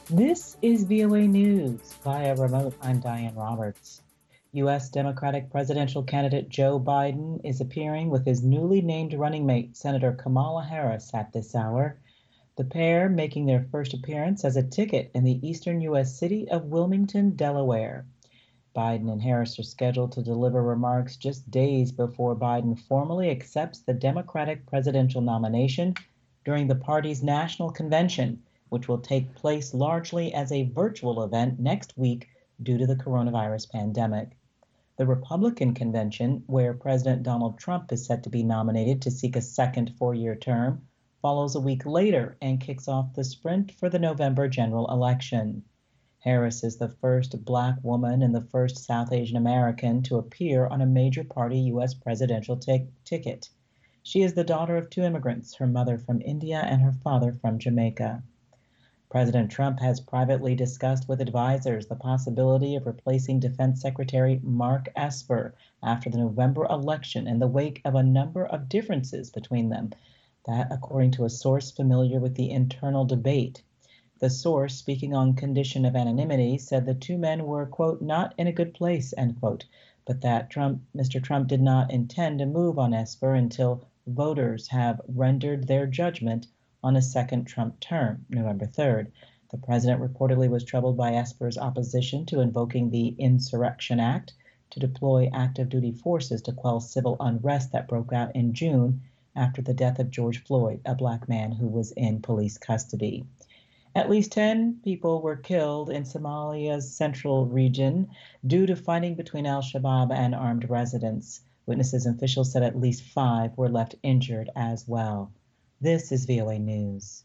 This is VOA News via remote. I'm Diane Roberts. U.S. Democratic presidential candidate Joe Biden is appearing with his newly named running mate, Senator Kamala Harris, at this hour. The pair making their first appearance as a ticket in the eastern U.S. city of Wilmington, Delaware. Biden and Harris are scheduled to deliver remarks just days before Biden formally accepts the Democratic presidential nomination during the party's national convention, which will take place largely as a virtual event next week due to the coronavirus pandemic. The Republican convention, where President Donald Trump is set to be nominated to seek a second four-year term, follows a week later and kicks off the sprint for the November general election. Harris is the first Black woman and the first South Asian American to appear on a major party U.S. presidential ticket. She is the daughter of two immigrants, her mother from India and her father from Jamaica. President Trump has privately discussed with advisors the possibility of replacing Defense Secretary Mark Esper after the November election in the wake of a number of differences between them. That, according to a source familiar with the internal debate. The source, speaking on condition of anonymity, said the two men were, quote, not in a good place, end quote, but that Mr. Trump did not intend to move on Esper until voters have rendered their judgment on a second Trump term, November 3rd. The president reportedly was troubled by Esper's opposition to invoking the Insurrection Act to deploy active duty forces to quell civil unrest that broke out in June after the death of George Floyd, a Black man who was in police custody. At least 10 people were killed in Somalia's central region due to fighting between al-Shabaab and armed residents. Witnesses and officials said at least 5 were left injured as well. This is VOA News.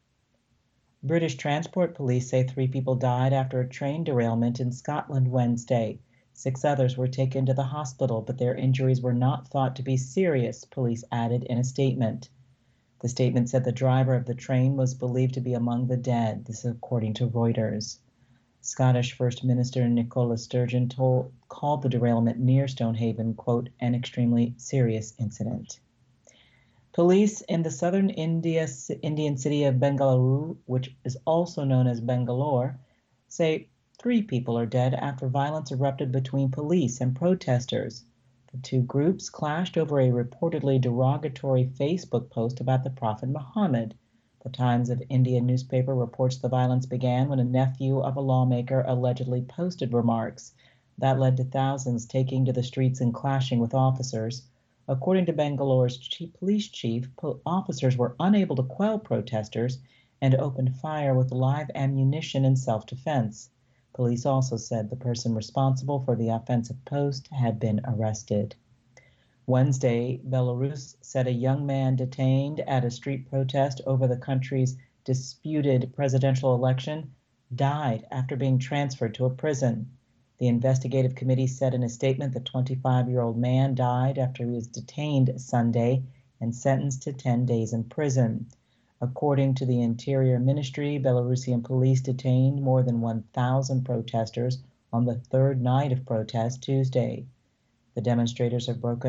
British Transport Police say 3 people died after a train derailment in Scotland Wednesday. 6 others were taken to the hospital, but their injuries were not thought to be serious, police added in a statement. The statement said the driver of the train was believed to be among the dead, this is according to Reuters. Scottish First Minister Nicola Sturgeon called the derailment near Stonehaven, quote, an extremely serious incident. Police in the southern Indian city of Bengaluru, which is also known as Bangalore, say 3 people are dead after violence erupted between police and protesters. The 2 groups clashed over a reportedly derogatory Facebook post about the Prophet Muhammad. The Times of India newspaper reports the violence began when a nephew of a lawmaker allegedly posted remarks that led to thousands taking to the streets and clashing with officers. According to Bangalore's police chief, officers were unable to quell protesters and opened fire with live ammunition in self-defense. Police also said the person responsible for the offensive post had been arrested. Wednesday, Belarus said a young man detained at a street protest over the country's disputed presidential election died after being transferred to a prison. The investigative committee said in a statement the 25-year-old man died after he was detained Sunday and sentenced to 10 days in prison. According to the Interior Ministry, Belarusian police detained more than 1,000 protesters on the 3rd night of protest Tuesday. The demonstrations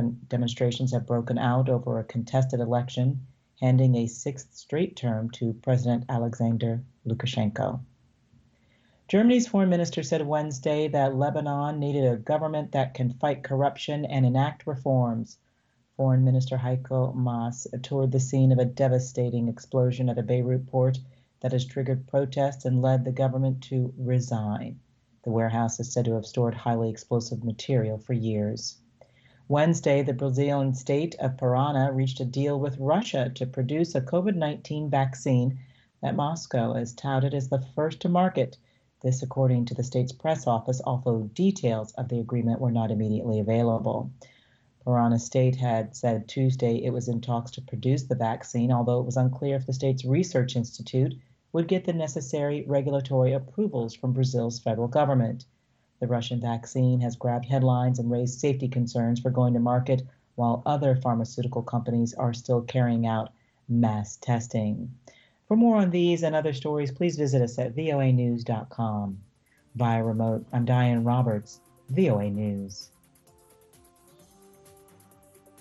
have broken out over a contested election, handing a 6th straight term to President Alexander Lukashenko. Germany's foreign minister said Wednesday that Lebanon needed a government that can fight corruption and enact reforms. Foreign Minister Heiko Maas toured the scene of a devastating explosion at a Beirut port that has triggered protests and led the government to resign. The warehouse is said to have stored highly explosive material for years. Wednesday, the Brazilian state of Parana reached a deal with Russia to produce a COVID-19 vaccine that Moscow has touted as the first to market. This, according to the state's press office, although details of the agreement were not immediately available. Parana State had said Tuesday it was in talks to produce the vaccine, although it was unclear if the state's research institute would get the necessary regulatory approvals from Brazil's federal government. The Russian vaccine has grabbed headlines and raised safety concerns for going to market, while other pharmaceutical companies are still carrying out mass testing. For more on these and other stories, please visit us at voanews.com. Via remote, I'm Diane Roberts, VOA News.